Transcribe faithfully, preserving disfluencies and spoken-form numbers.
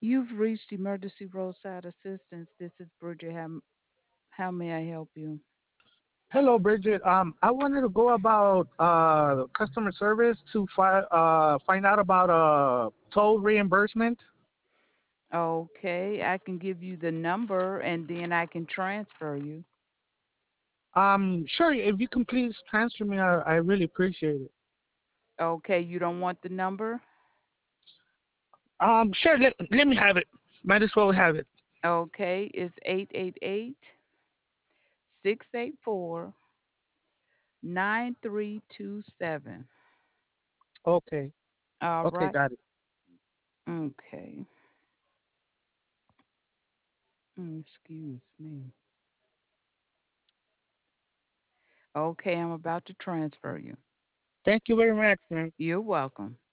You've reached emergency roadside assistance. This is Bridget. How, how may I help you? Hello, Bridget. Um, I wanted to go about uh customer service to fi- uh find out about uh toll reimbursement. Okay, I can give you the number and then I can transfer you. Um, sure. If you can please transfer me, I, I really appreciate it. Okay, you don't want the number? Um, sure. Let let me have it. Might as well have it. Okay, it's eight eight eight, six eight four, nine three two seven. Okay. All Okay, right. got it. Okay. Mm, excuse me. Okay, I'm about to transfer you. Thank you very much, man. You're welcome.